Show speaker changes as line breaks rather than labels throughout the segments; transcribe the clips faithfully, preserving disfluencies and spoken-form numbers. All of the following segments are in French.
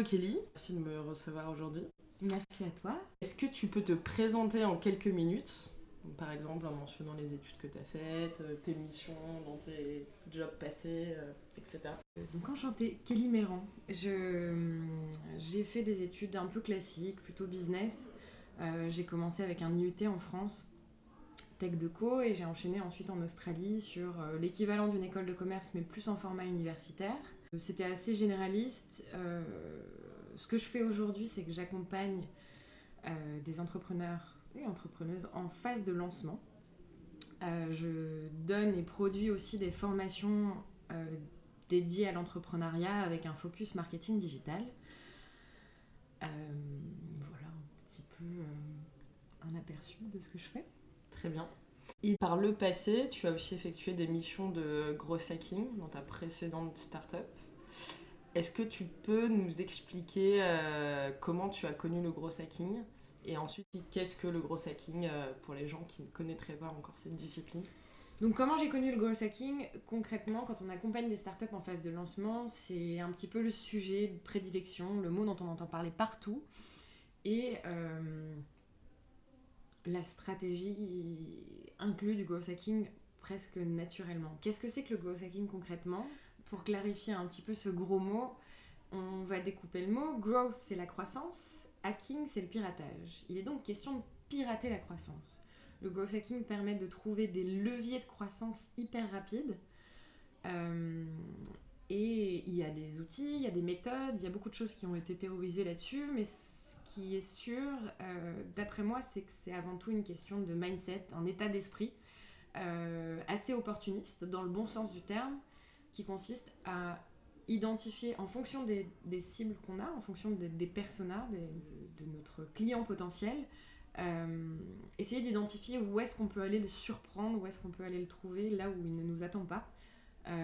Hello Kelly, merci de me recevoir aujourd'hui.
Merci à toi.
Est-ce que tu peux te présenter en quelques minutes, par exemple en mentionnant les études que tu as faites, tes missions dans tes jobs passés, euh, et cetera.
Donc enchantée, Kelly Méran. Je, j'ai fait des études un peu classiques, plutôt business. Euh, j'ai commencé avec un I U T en France, Tech de Co, et j'ai enchaîné ensuite en Australie sur euh, l'équivalent d'une école de commerce, mais plus en format universitaire. C'était assez généraliste. Euh, ce que je fais aujourd'hui, c'est que j'accompagne euh, des entrepreneurs et entrepreneuses en phase de lancement. Euh, je donne et produis aussi des formations euh, dédiées à l'entrepreneuriat avec un focus marketing digital. Euh, voilà un petit peu euh, un aperçu de ce que je fais.
Très bien. Et par le passé, tu as aussi effectué des missions de growth hacking dans ta précédente startup. Est-ce que tu peux nous expliquer euh, comment tu as connu le growth hacking et ensuite qu'est-ce que le growth hacking euh, pour les gens qui ne connaîtraient pas encore cette discipline?
Donc comment j'ai connu le growth hacking? Concrètement, quand on accompagne des startups en phase de lancement, c'est un petit peu le sujet de prédilection, le mot dont on entend parler partout. Et euh, la stratégie inclut du growth hacking presque naturellement. Qu'est-ce que c'est que le growth hacking concrètement? Pour clarifier un petit peu ce gros mot, on va découper le mot. Growth, c'est la croissance. Hacking, c'est le piratage. Il est donc question de pirater la croissance. Le growth hacking permet de trouver des leviers de croissance hyper rapides. Euh, et il y a des outils, il y a des méthodes, il y a beaucoup de choses qui ont été théorisées là-dessus, mais ce qui est sûr, euh, d'après moi, c'est que c'est avant tout une question de mindset, un état d'esprit euh, assez opportuniste, dans le bon sens du terme, qui consiste à identifier en fonction des, des cibles qu'on a, en fonction des, des personas, des, de notre client potentiel, euh, essayer d'identifier où est-ce qu'on peut aller le surprendre, où est-ce qu'on peut aller le trouver, là où il ne nous attend pas, euh,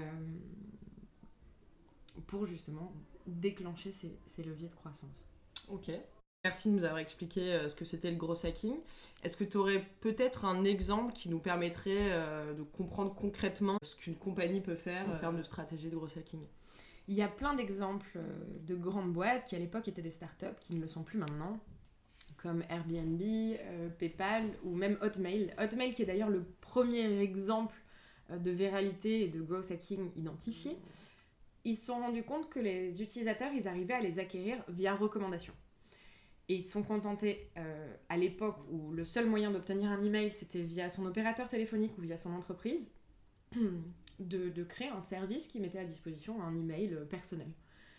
pour justement déclencher ces, ces leviers de croissance.
Ok. Merci de nous avoir expliqué euh, ce que c'était le growth hacking. Est-ce que tu aurais peut-être un exemple qui nous permettrait euh, de comprendre concrètement ce qu'une compagnie peut faire euh, en termes de stratégie de growth hacking?
Il y a plein d'exemples de grandes boîtes qui à l'époque étaient des startups, qui ne le sont plus maintenant, comme Airbnb, euh, PayPal ou même Hotmail. Hotmail qui est d'ailleurs le premier exemple de viralité et de growth hacking identifié. Ils se sont rendus compte que les utilisateurs, ils arrivaient à les acquérir via recommandation. Et ils se sont contentés, euh, à l'époque où le seul moyen d'obtenir un email, c'était via son opérateur téléphonique ou via son entreprise, de, de créer un service qui mettait à disposition un email personnel.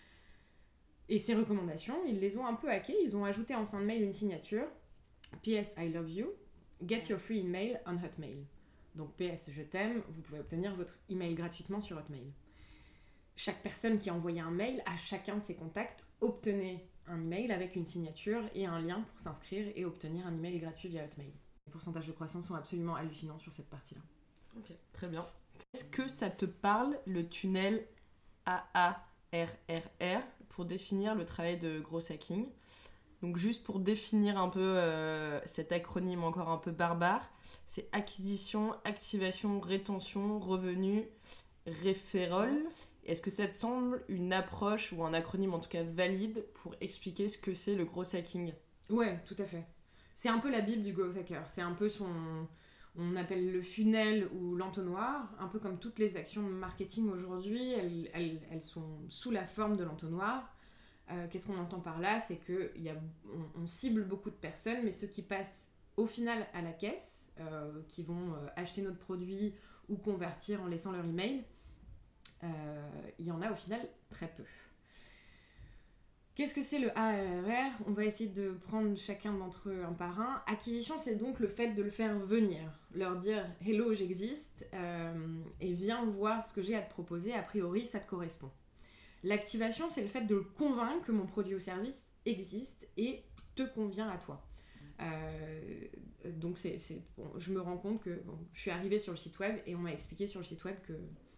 Et ces recommandations, ils les ont un peu hackées, ils ont ajouté en fin de mail une signature P S I love you, get your free email on Hotmail. Donc P S je t'aime, vous pouvez obtenir votre email gratuitement sur Hotmail. Chaque personne qui a envoyé un mail à chacun de ses contacts obtenait un email avec une signature et un lien pour s'inscrire et obtenir un email gratuit via Hotmail. Les pourcentages de croissance sont absolument hallucinants sur cette partie-là.
Ok, très bien. Est-ce que ça te parle, le tunnel A A R R R, pour définir le travail de growth hacking? Donc juste pour définir un peu euh, cet acronyme encore un peu barbare, c'est acquisition, activation, rétention, revenu, referral. Est-ce que ça te semble une approche ou un acronyme en tout cas valide pour expliquer ce que c'est le growth hacking?
Ouais, tout à fait. C'est un peu la bible du growth hacker. C'est un peu son... On appelle le funnel ou l'entonnoir, un peu comme toutes les actions de marketing aujourd'hui, elles, elles, elles sont sous la forme de l'entonnoir. Euh, qu'est-ce qu'on entend par là? C'est qu'on on cible beaucoup de personnes, mais ceux qui passent au final à la caisse, euh, qui vont euh, acheter notre produit ou convertir en laissant leur email, euh, il y en a au final très peu. Qu'est-ce que c'est le A R R? On va essayer de prendre chacun d'entre eux un par un. Acquisition, c'est donc le fait de le faire venir, leur dire « Hello, j'existe euh, et viens voir ce que j'ai à te proposer, a priori, ça te correspond ». L'activation, c'est le fait de le convaincre que mon produit ou service existe et te convient à toi. Euh, donc, c'est, c'est, bon, je me rends compte que bon, je suis arrivée sur le site web et on m'a expliqué sur le site web que,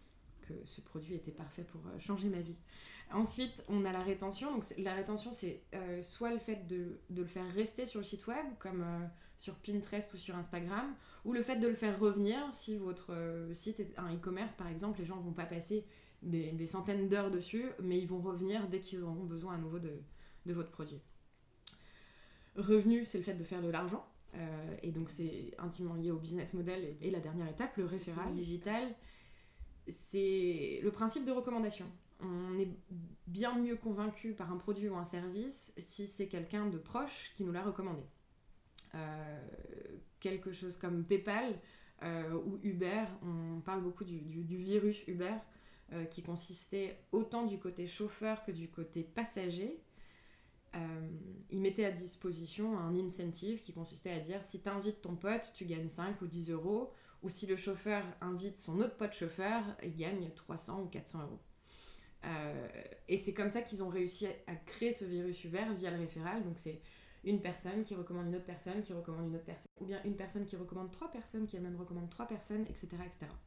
que ce produit était parfait pour euh, changer ma vie. Ensuite, on a la rétention. Donc, la rétention, c'est euh, soit le fait de, de le faire rester sur le site web, comme euh, sur Pinterest ou sur Instagram, ou le fait de le faire revenir. Si votre euh, site est un e-commerce, par exemple, les gens ne vont pas passer des, des centaines d'heures dessus, mais ils vont revenir dès qu'ils auront besoin à nouveau de, de votre produit. Revenu, c'est le fait de faire de l'argent. Euh, et donc, c'est intimement lié au business model. Et la dernière étape, le référal digital, c'est le principe de recommandation. On est bien mieux convaincu par un produit ou un service si c'est quelqu'un de proche qui nous l'a recommandé. Euh, quelque chose comme PayPal euh, ou Uber, on parle beaucoup du, du, du virus Uber euh, qui consistait autant du côté chauffeur que du côté passager. Euh, il mettait à disposition un incentive qui consistait à dire si tu invites ton pote, tu gagnes cinq ou dix euros, ou si le chauffeur invite son autre pote chauffeur, il gagne trois cents ou quatre cents euros. Euh, et c'est comme ça qu'ils ont réussi à créer ce virus Uber via le référal. Donc c'est une personne qui recommande une autre personne, qui recommande une autre personne, ou bien une personne qui recommande trois personnes, qui elle-même recommande trois personnes, et cetera, et cetera.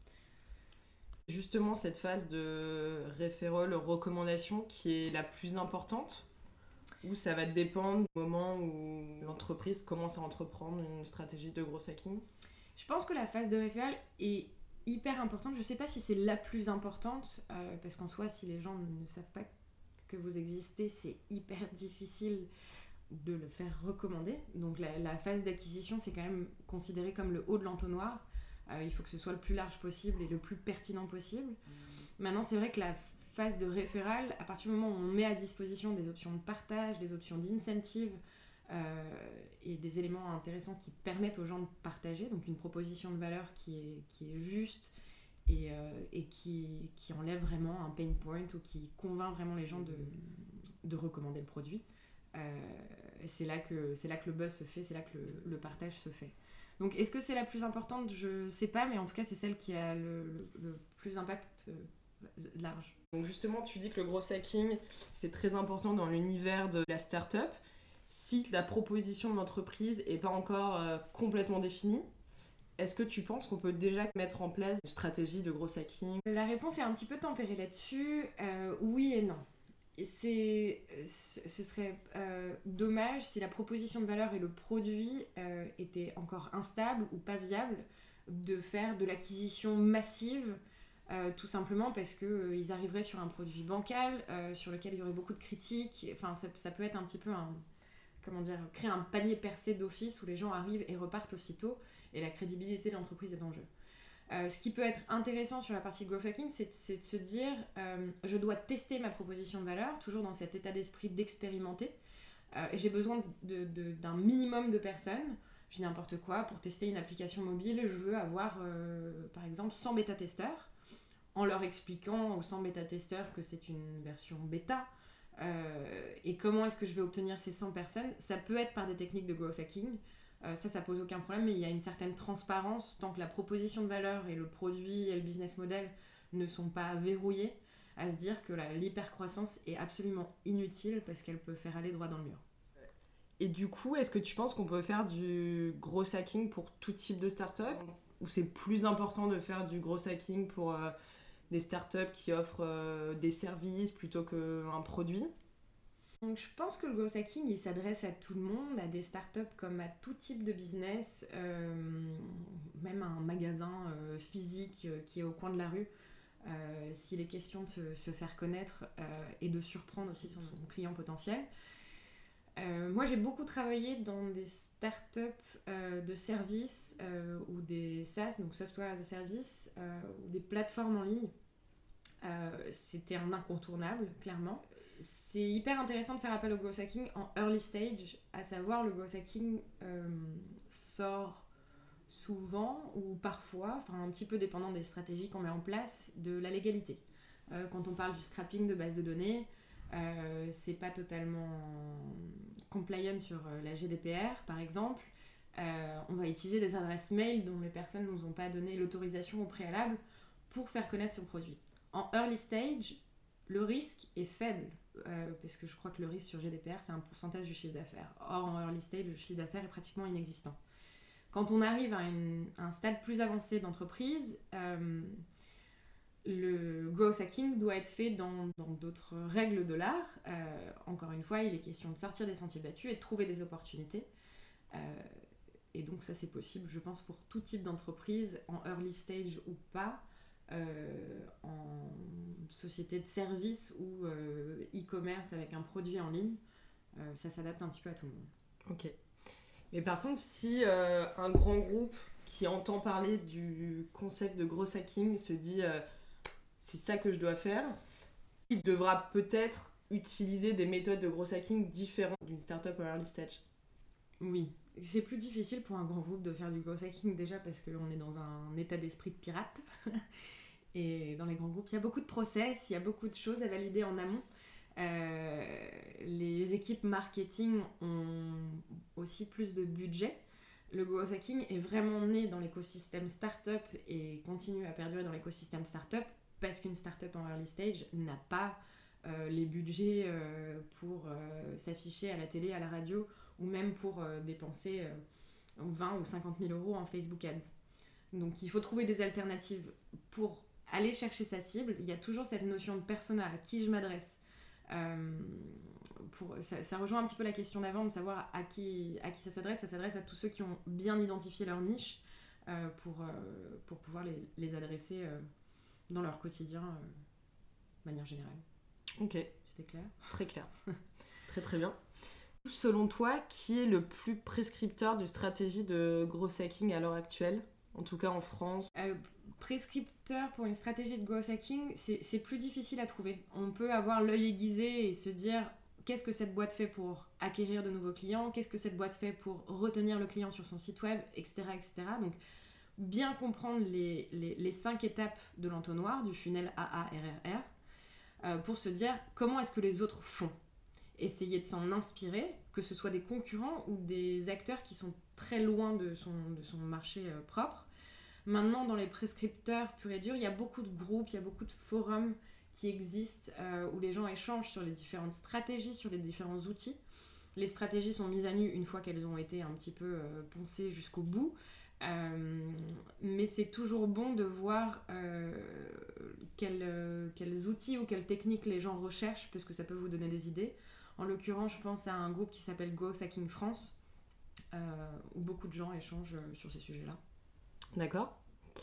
Justement, cette phase de référol, recommandation qui est la plus importante, où ça va dépendre du moment où l'entreprise commence à entreprendre une stratégie de gros hacking.
Je pense que la phase de référal est hyper importante. Je sais pas si c'est la plus importante, euh, parce qu'en soi, si les gens ne savent pas que vous existez, c'est hyper difficile de le faire recommander. Donc la, la phase d'acquisition, c'est quand même considéré comme le haut de l'entonnoir. Euh, il faut que ce soit le plus large possible et le plus pertinent possible. Mmh. Maintenant, c'est vrai que la phase de référal, à partir du moment où on met à disposition des options de partage, des options d'incentive euh, et des éléments intéressants qui permettent aux gens de partager, donc une proposition de valeur qui est, qui est juste et, euh, et qui, qui enlève vraiment un pain point ou qui convainc vraiment les gens de, de recommander le produit. Euh, c'est là que, c'est là que le buzz se fait, c'est là que le, le partage se fait. Donc est-ce que c'est la plus importante ? Je sais pas, mais en tout cas c'est celle qui a le, le, le plus d'impact euh, large.
Donc justement, tu dis que le gros hacking, c'est très important dans l'univers de la start-up. Si la proposition de l'entreprise n'est pas encore euh, complètement définie, est-ce que tu penses qu'on peut déjà mettre en place une stratégie de gros hacking ?
La réponse est un petit peu tempérée là-dessus. Euh, oui et non. C'est, ce serait euh, dommage si la proposition de valeur et le produit euh, étaient encore instables ou pas viables de faire de l'acquisition massive. Euh, tout simplement parce qu'ils euh, arriveraient sur un produit bancal euh, sur lequel il y aurait beaucoup de critiques. Enfin, ça, ça peut être un petit peu un, comment dire, créer un panier percé d'office où les gens arrivent et repartent aussitôt et la crédibilité de l'entreprise est en jeu. Euh, ce qui peut être intéressant sur la partie growth hacking, c'est, c'est de se dire euh, je dois tester ma proposition de valeur, toujours dans cet état d'esprit d'expérimenter. Euh, j'ai besoin de, de, d'un minimum de personnes. Je dis n'importe quoi, pour tester une application mobile, je veux avoir euh, par exemple cent bêta-testeurs, en leur expliquant aux cent bêta-testeurs que c'est une version bêta, euh, et comment est-ce que je vais obtenir ces cent personnes. Ça peut être par des techniques de growth hacking, euh, ça, ça pose aucun problème, mais il y a une certaine transparence, tant que la proposition de valeur et le produit et le business model ne sont pas verrouillés, à se dire que la, l'hypercroissance est absolument inutile parce qu'elle peut faire aller droit dans le mur.
Et du coup, est-ce que tu penses qu'on peut faire du gros hacking pour tout type de start-up ? Ou c'est plus important de faire du gros hacking pour euh, des startups qui offrent euh, des services plutôt qu'un produit ?
Donc, je pense que le growth hacking, il s'adresse à tout le monde, à des startups comme à tout type de business, euh, même à un magasin euh, physique euh, qui est au coin de la rue. Euh, s'il est question de se, se faire connaître euh, et de surprendre aussi son, son client potentiel. Euh, moi, j'ai beaucoup travaillé dans des startups euh, de services euh, ou des SaaS, donc Software as a Service, euh, ou des plateformes en ligne. Euh, c'était un incontournable, clairement. C'est hyper intéressant de faire appel au growth hacking en early stage, à savoir le growth hacking euh, sort souvent ou parfois, enfin un petit peu dépendant des stratégies qu'on met en place, de la légalité. Euh, quand on parle du scrapping de bases de données, euh, c'est pas totalement compliant sur la G D P R par exemple. Euh, on va utiliser des adresses mail dont les personnes ne nous ont pas donné l'autorisation au préalable pour faire connaître son produit. En early stage, le risque est faible, euh, parce que je crois que le risque sur G D P R, c'est un pourcentage du chiffre d'affaires. Or, en early stage, le chiffre d'affaires est pratiquement inexistant. Quand on arrive à, une, à un stade plus avancé d'entreprise, euh, le growth hacking doit être fait dans, dans d'autres règles de l'art. Euh, encore une fois, il est question de sortir des sentiers battus et de trouver des opportunités. Euh, et donc ça, c'est possible, je pense, pour tout type d'entreprise, en early stage ou pas, euh, en société de service ou euh, e-commerce avec un produit en ligne. Euh, ça s'adapte un petit peu à tout le monde.
Ok. Mais par contre, si euh, un grand groupe qui entend parler du concept de growth hacking se dit euh, c'est ça que je dois faire, il devra peut-être utiliser des méthodes de growth hacking différentes d'une startup en early stage.
Oui, c'est plus difficile pour un grand groupe de faire du growth hacking déjà parce qu'on est dans un état d'esprit de pirate. Et dans les grands groupes, il y a beaucoup de process, il y a beaucoup de choses à valider en amont. Euh, les équipes marketing ont aussi plus de budget. Le growth hacking est vraiment né dans l'écosystème startup et continue à perdurer dans l'écosystème startup parce qu'une startup en early stage n'a pas euh, les budgets euh, pour euh, s'afficher à la télé, à la radio ou même pour euh, dépenser euh, vingt ou cinquante mille euros en Facebook Ads. Donc il faut trouver des alternatives pour aller chercher sa cible. Il y a toujours cette notion de persona, à qui je m'adresse. Euh, pour, ça, ça rejoint un petit peu la question d'avant de savoir à qui, à qui ça s'adresse. Ça s'adresse à tous ceux qui ont bien identifié leur niche euh, pour, euh, pour pouvoir les, les adresser euh, dans leur quotidien euh, de manière générale.
Ok.
C'était clair ?
Très clair. Très très bien. Selon toi, qui est le plus prescripteur de stratégie de growth hacking à l'heure actuelle ? En tout cas en France.
Euh, prescripteur pour une stratégie de growth hacking, c'est, c'est plus difficile à trouver. On peut avoir l'œil aiguisé et se dire qu'est-ce que cette boîte fait pour acquérir de nouveaux clients, qu'est-ce que cette boîte fait pour retenir le client sur son site web, et cetera et cetera. Donc, bien comprendre les, les, les cinq étapes de l'entonnoir, du funnel A A R R R, euh, pour se dire comment est-ce que les autres font. Essayer de s'en inspirer, que ce soit des concurrents ou des acteurs qui sont très loin de son, de son marché euh, propre. Maintenant, dans les prescripteurs purs et durs, il y a beaucoup de groupes, il y a beaucoup de forums qui existent euh, où les gens échangent sur les différentes stratégies, sur les différents outils. Les stratégies sont mises à nu une fois qu'elles ont été un petit peu euh, poncées jusqu'au bout. Euh, mais c'est toujours bon de voir euh, quels, euh, quels outils ou quelles techniques les gens recherchent, parce que ça peut vous donner des idées. En l'occurrence, je pense à un groupe qui s'appelle Growth Hacking France, euh, où beaucoup de gens échangent sur ces sujets-là.
D'accord.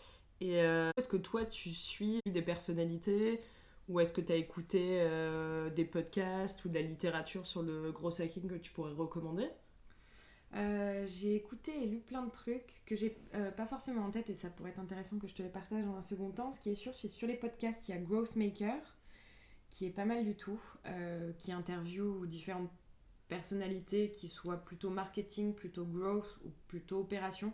Et euh, est-ce que toi, tu suis des personnalités ou est-ce que tu as écouté euh, des podcasts ou de la littérature sur le growth hacking que tu pourrais recommander ?
Euh, j'ai écouté et lu plein de trucs que j'ai euh, pas forcément en tête et ça pourrait être intéressant que je te les partage dans un second temps. Ce qui est sûr, c'est sur les podcasts, il y a Growth Maker, qui est pas mal du tout, euh, qui interviewe différentes personnalités qui soient plutôt marketing, plutôt growth ou plutôt opération,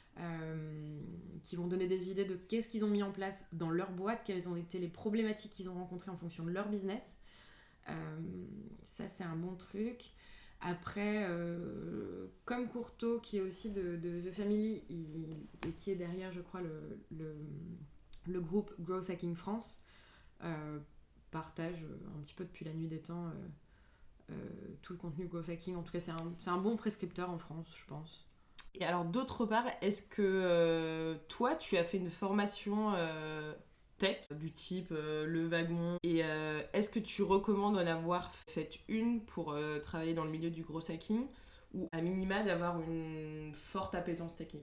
euh, qui vont donner des idées de qu'est-ce qu'ils ont mis en place dans leur boîte, quelles ont été les problématiques qu'ils ont rencontrées en fonction de leur business. Euh, ça, c'est un bon truc. Après, euh, comme Courteau, qui est aussi de, de The Family, il, et qui est derrière, je crois, le, le, le groupe Growth Hacking France, euh, partage un petit peu depuis la nuit des temps euh, euh, tout le contenu Growth Hacking. En tout cas, c'est un, c'est un bon prescripteur en France, je pense.
Et alors, d'autre part, est-ce que euh, toi, tu as fait une formation euh, tech du type euh, Le Wagon et euh, est-ce que tu recommandes en avoir fait une pour euh, travailler dans le milieu du growth hacking ou à minima d'avoir une forte appétence technique ?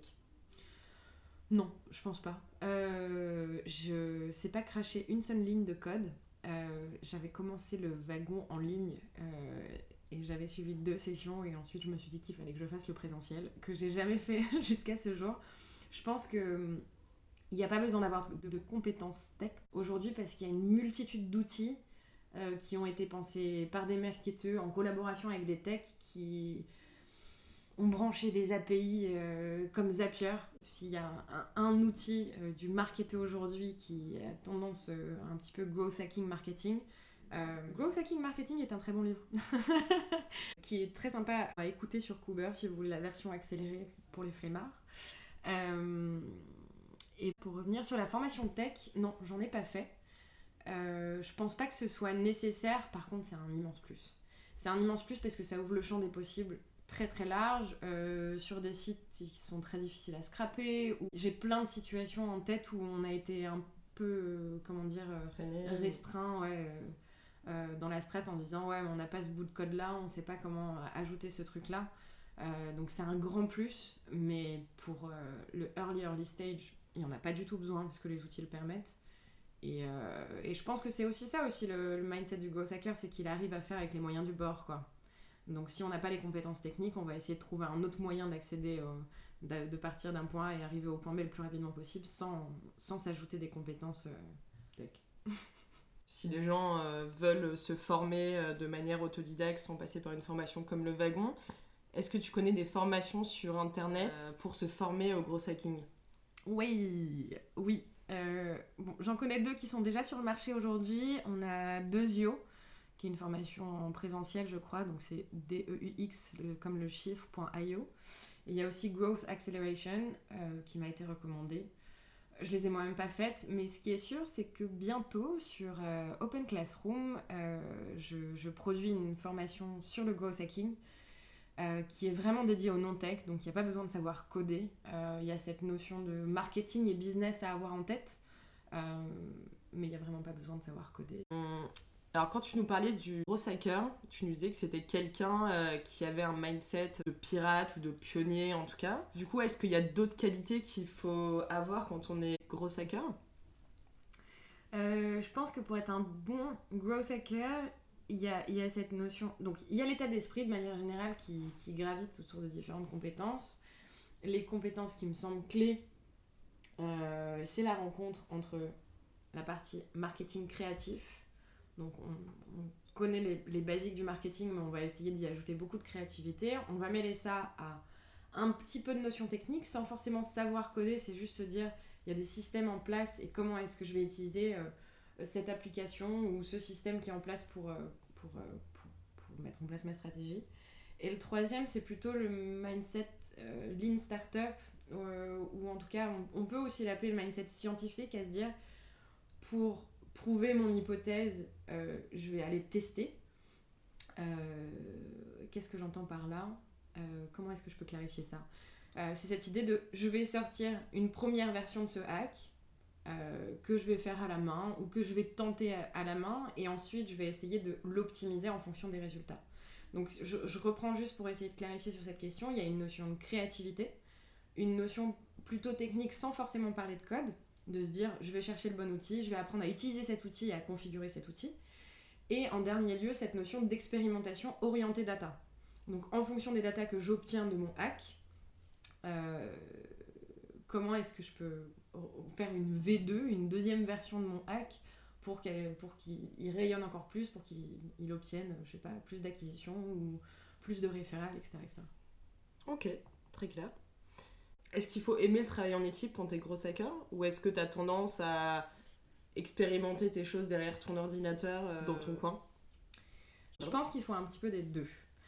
Non, je pense pas. Euh, je sais pas cracher une seule ligne de code. Euh, j'avais commencé Le Wagon en ligne euh, et j'avais suivi deux sessions et ensuite je me suis dit qu'il fallait que je fasse le présentiel, que j'ai jamais fait jusqu'à ce jour. Je pense que il n'y a pas besoin d'avoir de, de compétences tech aujourd'hui parce qu'il y a une multitude d'outils euh, qui ont été pensés par des marketeurs en collaboration avec des techs qui ont branché des A P I euh, comme Zapier. S'il y a un, un, un outil euh, du marketeur aujourd'hui qui a tendance euh, un petit peu growth hacking marketing, euh, Growth Hacking Marketing est un très bon livre qui est très sympa à écouter sur Cooper si vous voulez la version accélérée pour les flemmards. Euh, et pour revenir sur la formation tech, non, j'en ai pas fait. Euh, je pense pas que ce soit nécessaire, par contre c'est un immense plus. C'est un immense plus parce que ça ouvre le champ des possibles très très large, euh, sur des sites qui sont très difficiles à scraper. Où j'ai plein de situations en tête où on a été un peu, euh, comment dire, euh,
Freiner.
restreint, ouais, euh, euh, dans la strat en disant ouais, mais on n'a pas ce bout de code-là, on ne sait pas comment euh, ajouter ce truc-là. Euh, donc c'est un grand plus, mais pour euh, le early early stage, il n'y en a pas du tout besoin parce que les outils le permettent. Et, euh, et je pense que c'est aussi ça aussi le, le mindset du growth hacker, c'est qu'il arrive à faire avec les moyens du bord, quoi. Donc si on n'a pas les compétences techniques, on va essayer de trouver un autre moyen d'accéder, au, de, de partir d'un point A et arriver au point B le plus rapidement possible sans, sans s'ajouter des compétences euh, tech.
Si les gens euh, veulent se former euh, de manière autodidacte sans passer par une formation comme le wagon, est-ce que tu connais des formations sur internet euh, pour se former au growth hacking ?
Oui, oui. Euh, bon, j'en connais deux qui sont déjà sur le marché aujourd'hui. On a Deux-Io, qui est une formation en présentiel, je crois, donc c'est D E U X, le, comme le chiffre, point I O. Et il y a aussi Growth Acceleration, euh, qui m'a été recommandée. Je les ai moi-même pas faites, mais ce qui est sûr, c'est que bientôt, sur euh, Open Classroom, euh, je, je produis une formation sur le growth hacking, Euh, qui est vraiment dédié au non-tech, donc il n'y a pas besoin de savoir coder. Euh, il y a cette notion de marketing et business à avoir en tête, euh, mais il n'y a vraiment pas besoin de savoir coder.
Alors quand tu nous parlais du growth hacker, tu nous disais que c'était quelqu'un euh, qui avait un mindset de pirate ou de pionnier en tout cas. Du coup, est-ce qu'il y a d'autres qualités qu'il faut avoir quand on est growth hacker ?
euh, Je pense que pour être un bon growth hacker, il y a, il y a cette notion... Donc, il y a l'état d'esprit, de manière générale, qui, qui gravite autour de différentes compétences. Les compétences qui me semblent clés, euh, c'est la rencontre entre la partie marketing créatif. Donc, on, on connaît les, les basiques du marketing, mais on va essayer d'y ajouter beaucoup de créativité. On va mêler ça à un petit peu de notions techniques, sans forcément savoir coder. C'est juste se dire, il y a des systèmes en place, et comment est-ce que je vais utiliser... Euh, cette application ou ce système qui est en place pour, pour, pour, pour mettre en place ma stratégie. Et le troisième, c'est plutôt le mindset euh, lean startup, euh, ou en tout cas, on, on peut aussi l'appeler le mindset scientifique, à se dire, pour prouver mon hypothèse, euh, je vais aller tester. Euh, qu'est-ce que j'entends par là ? euh, Comment est-ce que je peux clarifier ça ? euh, C'est cette idée de, je vais sortir une première version de ce hack, Euh, que je vais faire à la main ou que je vais tenter à, à la main, et ensuite je vais essayer de l'optimiser en fonction des résultats. Donc je, je reprends juste pour essayer de clarifier sur cette question. Il y a une notion de créativité, une notion plutôt technique sans forcément parler de code, de se dire je vais chercher le bon outil, je vais apprendre à utiliser cet outil et à configurer cet outil. Et en dernier lieu, cette notion d'expérimentation orientée data. Donc en fonction des datas que j'obtiens de mon hack, euh, comment est-ce que je peux faire une V deux, une deuxième version de mon hack pour, pour qu'il rayonne encore plus, pour qu'il obtienne, je sais pas, plus d'acquisitions ou plus de référals, et cetera, et cetera.
Ok, très clair. Est-ce qu'il faut aimer le travail en équipe quand t'es gros hacker, ou est-ce que t'as tendance à expérimenter tes choses derrière ton ordinateur euh, dans ton coin ?
Je pense qu'il faut un petit peu des deux.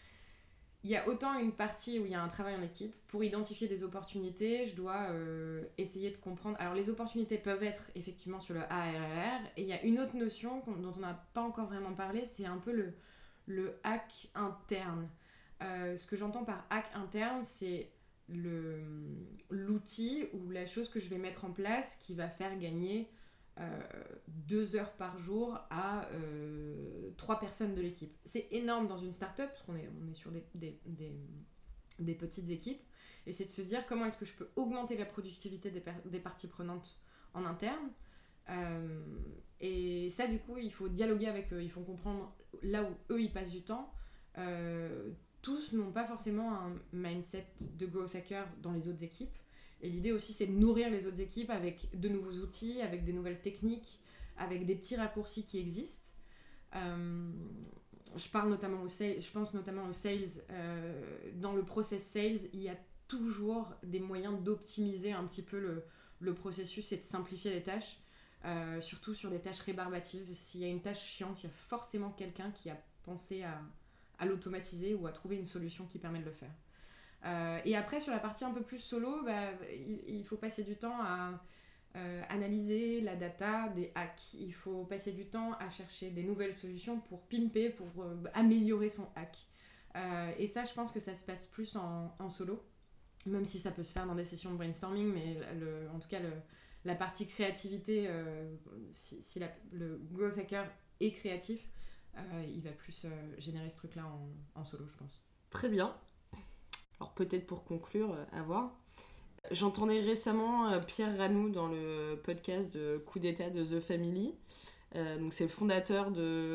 Il y a autant une partie où il y a un travail en équipe. Pour identifier des opportunités, je dois euh, essayer de comprendre. Alors, les opportunités peuvent être effectivement sur le A R R R. Et il y a une autre notion dont on n'a pas encore vraiment parlé, c'est un peu le, le hack interne. Euh, ce que j'entends par hack interne, c'est le, l'outil ou la chose que je vais mettre en place qui va faire gagner euh, deux heures par jour à euh, trois personnes de l'équipe. C'est énorme dans une start-up, parce qu'on est, on est sur des, des, des, des petites équipes, et c'est de se dire comment est-ce que je peux augmenter la productivité des, per- des parties prenantes en interne. Euh, et ça, du coup, il faut dialoguer avec eux, il faut comprendre là où eux ils passent du temps. Euh, tous n'ont pas forcément un mindset de growth hacker dans les autres équipes. Et l'idée aussi, c'est de nourrir les autres équipes avec de nouveaux outils, avec des nouvelles techniques, avec des petits raccourcis qui existent. Euh, je parle notamment au sales, je pense notamment aux sales. Euh, dans le process sales, il y a toujours des moyens d'optimiser un petit peu le, le processus et de simplifier les tâches, euh, surtout sur des tâches rébarbatives. S'il y a une tâche chiante, il y a forcément quelqu'un qui a pensé à, à l'automatiser ou à trouver une solution qui permet de le faire. Euh, et après, sur la partie un peu plus solo, bah, il, il faut passer du temps à euh, analyser la data des hacks. Il faut passer du temps à chercher des nouvelles solutions pour pimper, pour euh, améliorer son hack. Euh, et ça, je pense que ça se passe plus en, en solo, même si ça peut se faire dans des sessions de brainstorming, mais le, en tout cas, le, la partie créativité, euh, si, si la, le growth hacker est créatif, euh, il va plus euh, générer ce truc-là en, en solo, je pense.
Très bien. Alors peut-être pour conclure, euh, à voir. J'entendais récemment euh, Pierre Ranou dans le podcast de Coup d'état de The Family. Euh, donc c'est le fondateur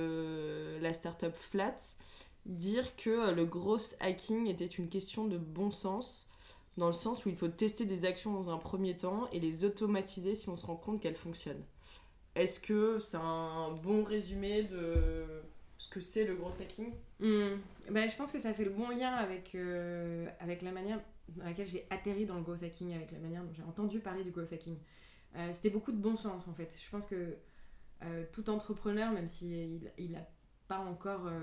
de la startup Flat, dire que le growth hacking était une question de bon sens, dans le sens où il faut tester des actions dans un premier temps et les automatiser si on se rend compte qu'elles fonctionnent. Est-ce que c'est un bon résumé de ce que c'est le growth hacking ?
Mmh. Bah, je pense que ça fait le bon lien avec, euh, avec la manière dans laquelle j'ai atterri dans le growth hacking, avec la manière dont j'ai entendu parler du growth hacking. Euh, c'était beaucoup de bon sens en fait. Je pense que euh, tout entrepreneur, même s'il il n'a pas encore euh,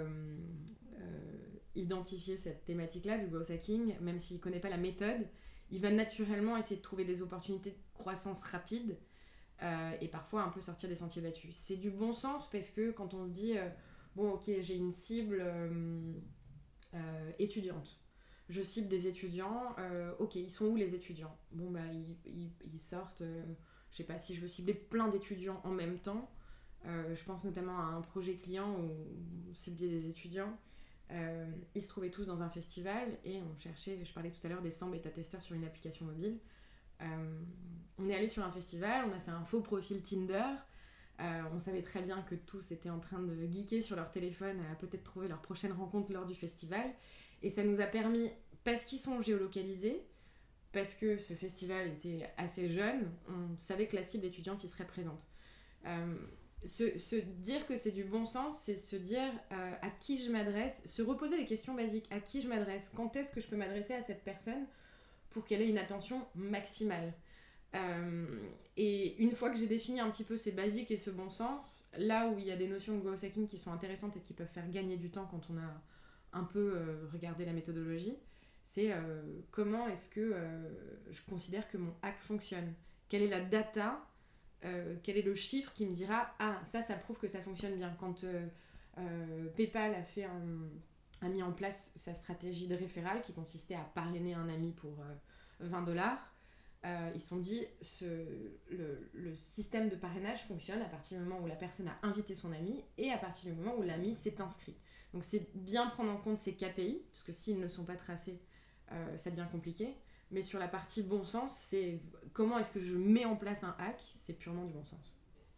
euh, identifié cette thématique-là du growth hacking, même s'il ne connaît pas la méthode, il va naturellement essayer de trouver des opportunités de croissance rapide euh, et parfois un peu sortir des sentiers battus. C'est du bon sens parce que quand on se dit euh, bon ok, j'ai une cible euh, euh, étudiante, je cible des étudiants, euh, ok, ils sont où les étudiants ? Bon bah ils, ils, ils sortent, euh, je sais pas, si je veux cibler plein d'étudiants en même temps, euh, je pense notamment à un projet client où on ciblait des étudiants, euh, ils se trouvaient tous dans un festival et on cherchait, je parlais tout à l'heure des cent bêta-testeurs sur une application mobile. Euh, on est allé sur un festival, on a fait un faux profil Tinder, euh, on savait très bien que tous étaient en train de geeker sur leur téléphone à peut-être trouver leur prochaine rencontre lors du festival, et ça nous a permis, parce qu'ils sont géolocalisés, parce que ce festival était assez jeune, on savait que la cible étudiante y serait présente. Euh, se, se dire que c'est du bon sens, c'est se dire euh, à qui je m'adresse, se reposer les questions basiques, à qui je m'adresse, quand est-ce que je peux m'adresser à cette personne pour qu'elle ait une attention maximale. Euh, et une fois que j'ai défini un petit peu ces basiques et ce bon sens, là où il y a des notions de growth hacking qui sont intéressantes et qui peuvent faire gagner du temps quand on a un peu euh, regardé la méthodologie, c'est euh, comment est-ce que euh, je considère que mon hack fonctionne. Quelle est la data, euh, quel est le chiffre qui me dira « Ah, ça, ça prouve que ça fonctionne bien ». Quand euh, euh, PayPal a, fait un, a mis en place sa stratégie de référal qui consistait à parrainer un ami pour euh, vingt dollars, Euh, ils se sont dit ce, le, le système de parrainage fonctionne à partir du moment où la personne a invité son ami et à partir du moment où l'ami s'est inscrit. Donc c'est bien prendre en compte ces K P I, parce que s'ils ne sont pas tracés, euh, ça devient compliqué. Mais sur la partie bon sens, c'est comment est-ce que je mets en place un hack, c'est purement du bon sens.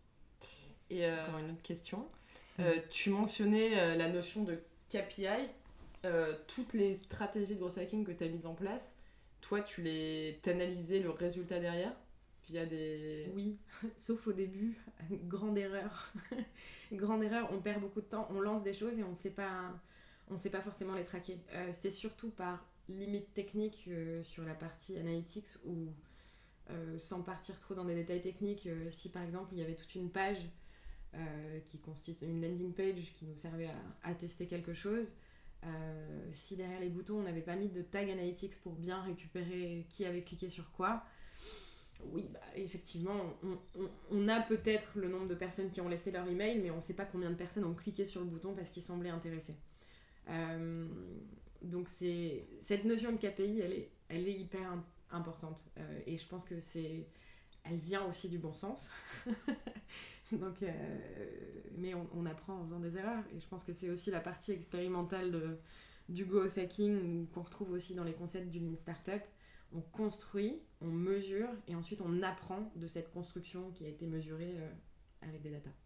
Et euh, encore une autre question. Euh, tu mentionnais euh, la notion de K P I. Euh, toutes les stratégies de growth hacking que tu as mises en place, toi, tu les t'analysais le résultat derrière via des...
Oui, sauf au début, grande erreur. Grande erreur, on perd beaucoup de temps, on lance des choses et on ne sait pas, on sait pas forcément les traquer. Euh, c'était surtout par limite technique euh, sur la partie analytics où, euh, sans partir trop dans des détails techniques, euh, si par exemple il y avait toute une page euh, qui constitue une landing page qui nous servait à, à tester quelque chose, Euh, si derrière les boutons on n'avait pas mis de tag analytics pour bien récupérer qui avait cliqué sur quoi, oui, bah, effectivement on, on, on a peut-être le nombre de personnes qui ont laissé leur email, mais on ne sait pas combien de personnes ont cliqué sur le bouton parce qu'ils semblaient intéressés. Euh, donc c'est, cette notion de K P I elle est, elle est hyper importante, euh, et je pense que c'est, elle vient aussi du bon sens. Donc, euh, mais on, on apprend en faisant des erreurs, et je pense que c'est aussi la partie expérimentale de, du growth hacking qu'on retrouve aussi dans les concepts du Lean Startup. On construit, on mesure et ensuite on apprend de cette construction qui a été mesurée euh, avec des datas.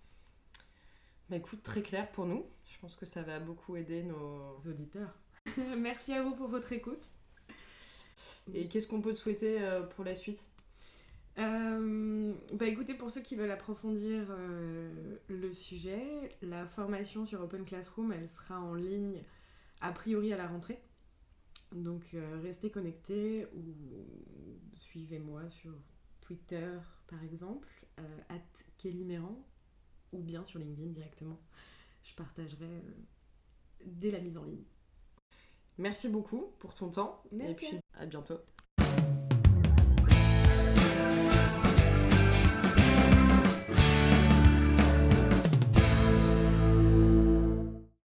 Bah écoute, très clair pour nous. Je pense que ça va beaucoup aider nos
auditeurs. Merci à vous pour votre écoute.
Et qu'est-ce qu'on peut te souhaiter euh, pour la suite ?
Euh, bah écoutez, pour ceux qui veulent approfondir euh, le sujet, la formation sur Open Classroom, elle sera en ligne a priori à la rentrée. Donc euh, restez connectés ou suivez-moi sur Twitter par exemple, euh, at Kelly Méran, ou bien sur LinkedIn directement. Je partagerai euh, dès la mise en ligne.
Merci beaucoup pour ton temps.
Merci.
Et puis à bientôt.